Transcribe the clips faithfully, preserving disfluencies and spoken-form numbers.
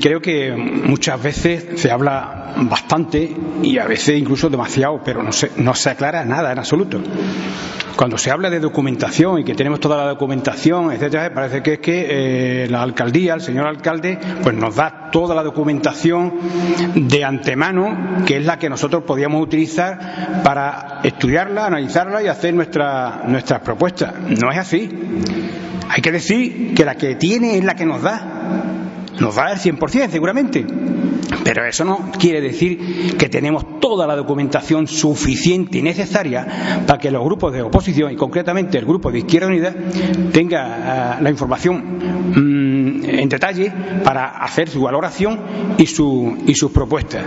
creo que muchas veces se habla bastante y a veces incluso demasiado, pero no se, no se aclara nada en absoluto. Cuando se habla de documentación y que tenemos toda la documentación, etcétera, parece que es que eh, la alcaldía, el señor alcalde, pues nos da toda la documentación de antemano, que es la que nosotros podíamos utilizar para estudiarla, analizarla y hacer nuestra, nuestras propuestas. No es así. Hay que decir que la que tiene es la que nos da. Nos da el cien por ciento seguramente. Pero eso no quiere decir que tenemos toda la documentación suficiente y necesaria para que los grupos de oposición, y concretamente el grupo de Izquierda Unida, tenga uh, la información um, en detalle para hacer su valoración y, su, y sus propuestas.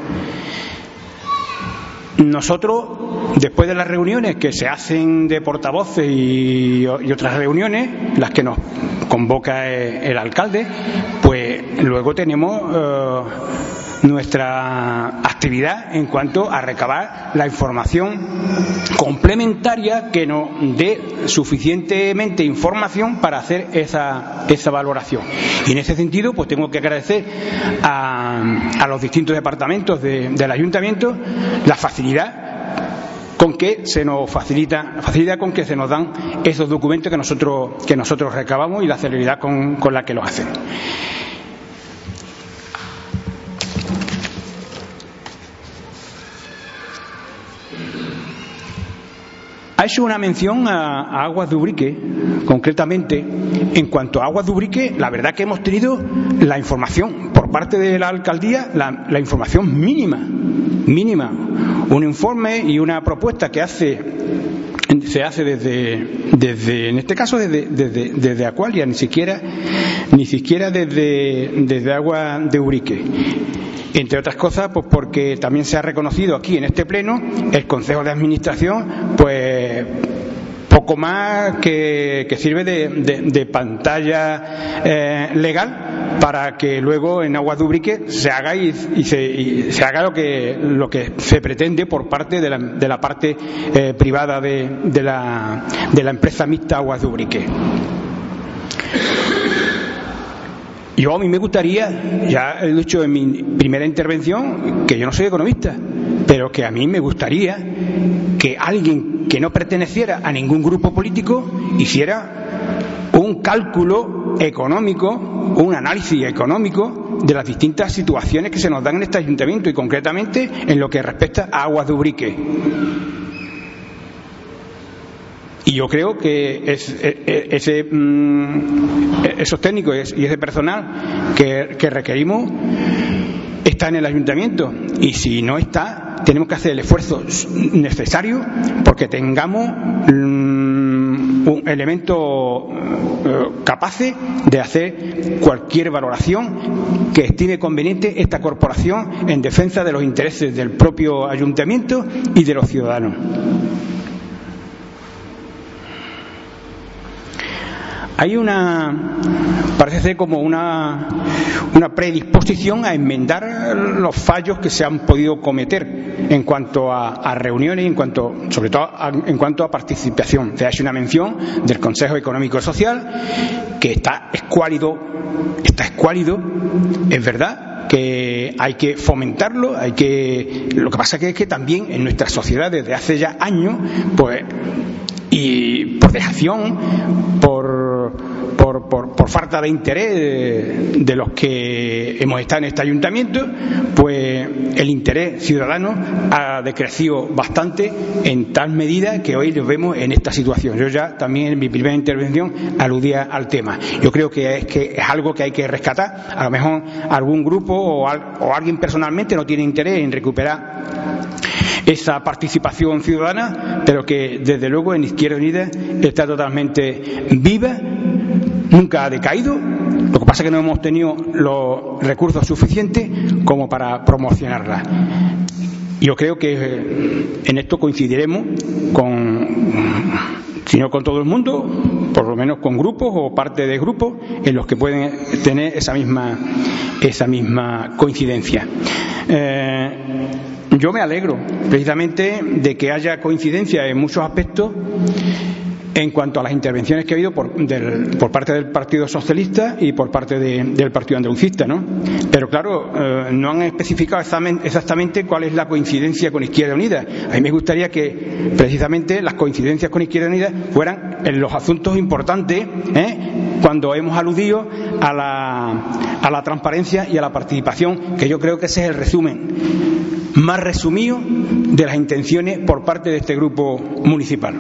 Nosotros, después de las reuniones que se hacen de portavoces y, y otras reuniones, las que nos convoca el, el alcalde, pues luego tenemos uh, nuestra actividad en cuanto a recabar la información complementaria que nos dé suficientemente información para hacer esa, esa valoración. Y en ese sentido, pues tengo que agradecer a, a los distintos departamentos de, del ayuntamiento la facilidad con que se nos facilita, la facilidad con que se nos dan esos documentos que nosotros, que nosotros recabamos y la celeridad con, con la que los hacen. Ha hecho una mención a, a Aguas de Ubrique, concretamente. En cuanto a Aguas de Ubrique, la verdad que hemos tenido la información por parte de la alcaldía, la, la información mínima, mínima. Un informe y una propuesta que hace se hace desde, desde en este caso desde, desde, desde Aqualia, ni siquiera ni siquiera desde, desde Aguas de Ubrique. Entre otras cosas, pues porque también se ha reconocido aquí en este pleno el Consejo de Administración, pues poco más que, que sirve de, de, de pantalla eh, legal para que luego en Aguas de Ubrique se haga y, y, se, y se haga lo que lo que se pretende por parte de la, de la parte eh, privada de, de, la, de la empresa mixta Aguas de Ubrique. Yo a mí me gustaría, ya he dicho en mi primera intervención, que yo no soy economista, pero que a mí me gustaría que alguien que no perteneciera a ningún grupo político hiciera un cálculo económico, un análisis económico de las distintas situaciones que se nos dan en este ayuntamiento y concretamente en lo que respecta a Aguas de Ubrique. Y yo creo que es, ese, esos técnicos y ese personal que, que requerimos está en el ayuntamiento, y si no está, tenemos que hacer el esfuerzo necesario porque tengamos un elemento capaz de hacer cualquier valoración que estime conveniente esta corporación en defensa de los intereses del propio ayuntamiento y de los ciudadanos. Hay una, parece ser como una, una predisposición a enmendar los fallos que se han podido cometer en cuanto a, a reuniones y en cuanto, sobre todo a, en cuanto a participación. Se ha hecho una mención del Consejo Económico y Social que está escuálido, está escuálido, es verdad que hay que fomentarlo, hay que, lo que pasa que es que también en nuestra sociedad desde hace ya años, pues, y por dejación, por, por, por, por falta de interés de, de los que hemos estado en este ayuntamiento, pues el interés ciudadano ha decrecido bastante en tal medida que hoy lo vemos en esta situación. Yo ya también en mi primera intervención aludía al tema. Yo creo que es, que es algo que hay que rescatar. A lo mejor algún grupo o, al, o alguien personalmente no tiene interés en recuperar esa participación ciudadana, pero que desde luego en Izquierda Unida está totalmente viva, nunca ha decaído. Lo que pasa es que no hemos tenido los recursos suficientes como para promocionarla. Yo creo que en esto coincidiremos con, si no con todo el mundo, por lo menos con grupos o parte de grupos en los que pueden tener esa misma, esa misma coincidencia. Eh, Yo me alegro precisamente de que haya coincidencia en muchos aspectos en cuanto a las intervenciones que ha habido por, del, por parte del Partido Socialista y por parte de, del Partido Andalucista, ¿no? Pero claro, eh, no han especificado exactamente cuál es la coincidencia con Izquierda Unida. A mí me gustaría que precisamente las coincidencias con Izquierda Unida fueran en los asuntos importantes, ¿eh? Cuando hemos aludido a la, a la transparencia y a la participación, que yo creo que ese es el resumen más resumido de las intenciones por parte de este grupo municipal.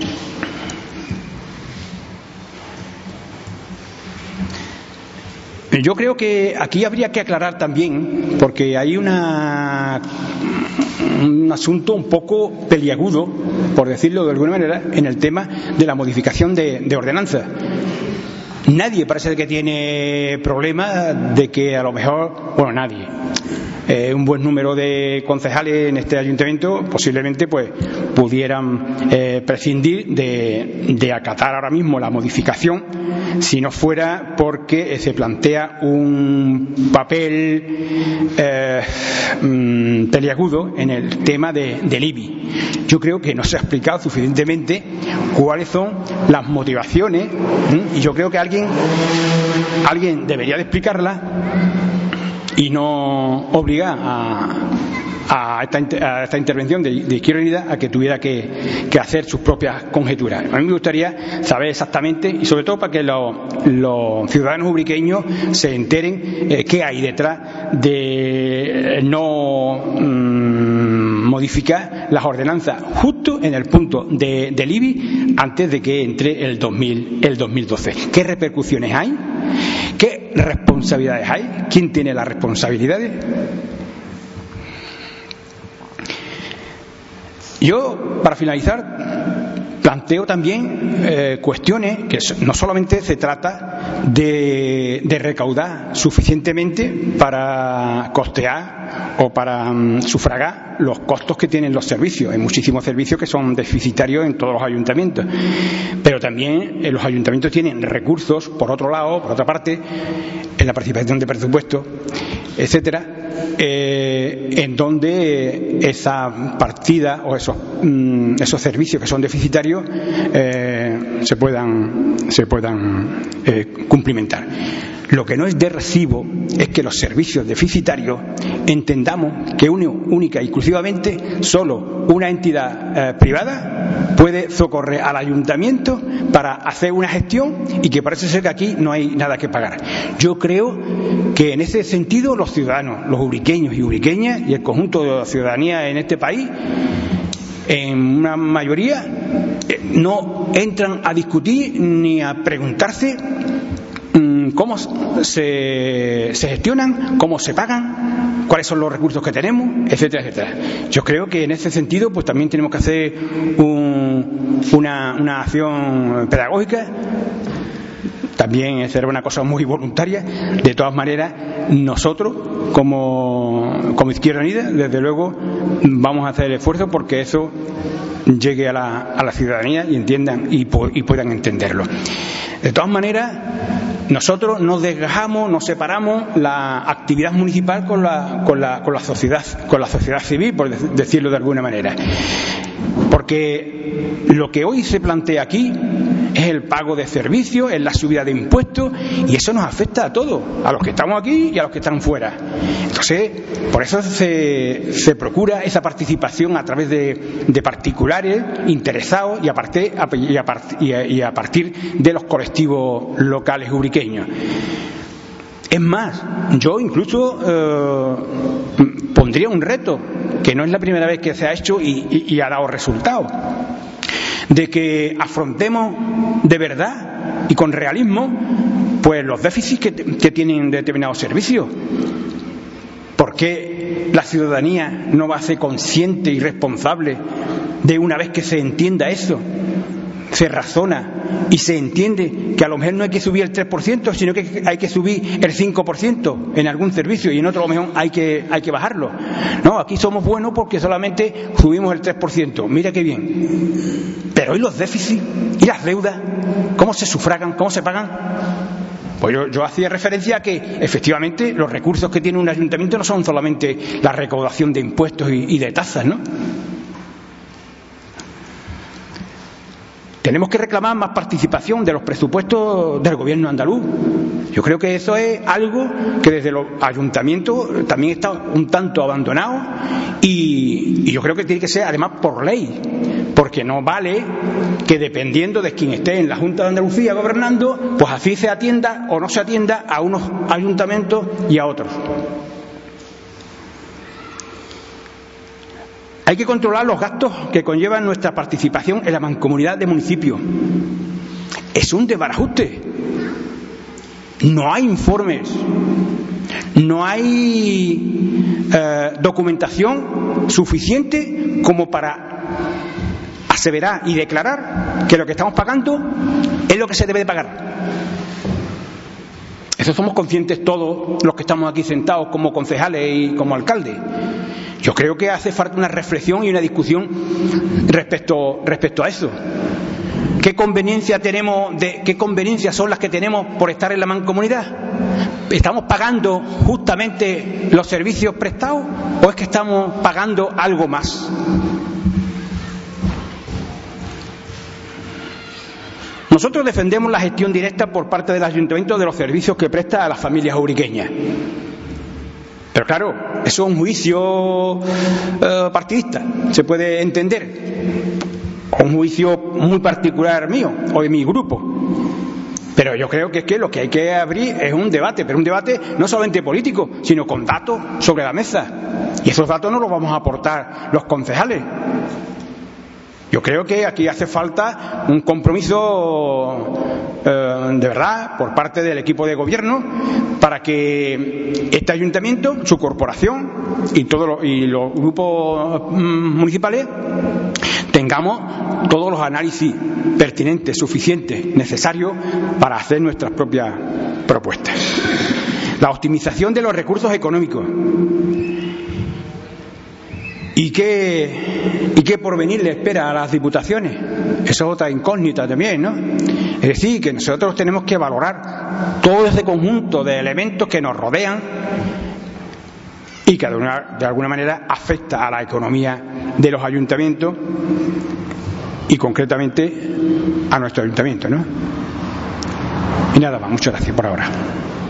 Yo creo que aquí habría que aclarar también, porque hay una, un asunto un poco peliagudo, por decirlo de alguna manera, en el tema de la modificación de, de ordenanzas. Nadie parece que tiene problema de que a lo mejor, bueno, nadie, eh, un buen número de concejales en este ayuntamiento posiblemente pues pudieran eh, prescindir de, de acatar ahora mismo la modificación, si no fuera porque eh, se plantea un papel eh, mmm, peliagudo en el tema de, del I B I. Yo creo que no se ha explicado suficientemente cuáles son las motivaciones, ¿m? y yo creo que alguien alguien debería de explicarla y no obligar a, a, esta, a esta intervención de, de Izquierda Unida a que tuviera que, que hacer sus propias conjeturas. A mí me gustaría saber exactamente, y sobre todo para que los, los ciudadanos ubriqueños se enteren eh, qué hay detrás de no mmm, modificar las ordenanzas justo en el punto de, del I B I antes de que entre el, dos mil, el dos mil doce. ¿Qué repercusiones hay? ¿Qué responsabilidades hay? ¿Quién tiene las responsabilidades? Yo, para finalizar, planteo también eh, cuestiones que no solamente se trata de, de recaudar suficientemente para costear o para um, sufragar los costos que tienen los servicios. Hay muchísimos servicios que son deficitarios en todos los ayuntamientos, pero también eh, los ayuntamientos tienen recursos, por otro lado, por otra parte, en la participación de presupuestos, etcétera, eh, en donde esa partida o esos, mm, esos servicios que son deficitarios eh, se puedan, se puedan eh, cumplimentar. Lo que no es de recibo es que los servicios deficitarios entendamos que uno, única y exclusivamente solo una entidad eh, privada puede socorrer al ayuntamiento para hacer una gestión y que parece ser que aquí no hay nada que pagar. Yo creo que en ese sentido los ciudadanos, los ubriqueños y ubriqueñas y el conjunto de la ciudadanía en este país, en una mayoría, no entran a discutir ni a preguntarse cómo se, se gestionan, cómo se pagan, cuáles son los recursos que tenemos, etcétera, etcétera. Yo creo que en ese sentido pues también tenemos que hacer un, una, una acción pedagógica. También será una cosa muy voluntaria. De todas maneras, nosotros como, como Izquierda Unida, desde luego vamos a hacer el esfuerzo porque eso llegue a la, a la ciudadanía y entiendan y, y puedan entenderlo. De todas maneras, nosotros nos desgajamos, nos separamos la actividad municipal con la, con la, con la sociedad, con la sociedad civil, por decirlo de alguna manera. Porque lo que hoy se plantea aquí es el pago de servicios, es la subida de impuestos, y eso nos afecta a todos, a los que estamos aquí y a los que están fuera. Entonces, por eso se, se procura esa participación a través de, de particulares interesados y a, parte, y, a, y, a, y a partir de los colectivos locales ubriqueños. Es más, yo incluso eh, pondría un reto, que no es la primera vez que se ha hecho y, y, y ha dado resultados, de que afrontemos de verdad y con realismo pues los déficits que, que tienen determinados servicios. ¿Por qué la ciudadanía no va a ser consciente y responsable de una vez que se entienda eso? Se razona y se entiende que a lo mejor no hay que subir el tres por ciento, sino que hay que subir el cinco por ciento en algún servicio y en otro a lo mejor hay que, hay que bajarlo. No, aquí somos buenos porque solamente subimos el tres por ciento. Mira qué bien. Pero ¿y los déficits? ¿Y las deudas? ¿Cómo se sufragan? ¿Cómo se pagan? Pues yo, yo hacía referencia a que efectivamente los recursos que tiene un ayuntamiento no son solamente la recaudación de impuestos y, y de tasas, ¿no? tenemos que reclamar más participación de los presupuestos del gobierno andaluz. Yo creo que eso es algo que desde los ayuntamientos también está un tanto abandonado y, y yo creo que tiene que ser además por ley, porque no vale que dependiendo de quien esté en la Junta de Andalucía gobernando, pues así se atienda o no se atienda a unos ayuntamientos y a otros. Hay que controlar los gastos que conllevan nuestra participación en la mancomunidad de municipios. Es un desbarajuste. No hay informes, no hay eh, documentación suficiente como para aseverar y declarar que lo que estamos pagando es lo que se debe de pagar. Eso somos conscientes todos los que estamos aquí sentados como concejales y como alcaldes. Yo creo que hace falta una reflexión y una discusión respecto, respecto a eso. ¿Qué conveniencia tenemos de, qué conveniencias son las que tenemos por estar en la mancomunidad? ¿Estamos pagando justamente los servicios prestados o es que estamos pagando algo más? Nosotros defendemos la gestión directa por parte del ayuntamiento de los servicios que presta a las familias uriqueñas. Pero claro, eso es un juicio eh, partidista, se puede entender. Un juicio muy particular mío o de mi grupo. Pero yo creo que es que lo que hay que abrir es un debate, pero un debate no solamente político, sino con datos sobre la mesa. Y esos datos no los vamos a aportar los concejales. Yo creo que aquí hace falta un compromiso eh, de verdad por parte del equipo de gobierno para que este ayuntamiento, su corporación y todos los, y los grupos mm, municipales tengamos todos los análisis pertinentes, suficientes, necesarios para hacer nuestras propias propuestas. La optimización de los recursos económicos. ¿Y qué, ¿Y qué porvenir le espera a las diputaciones? Eso es otra incógnita también, ¿no? Es decir, que nosotros tenemos que valorar todo ese conjunto de elementos que nos rodean y que de, una, de alguna manera afecta a la economía de los ayuntamientos y concretamente a nuestro ayuntamiento, ¿no? Y nada más, muchas gracias por ahora.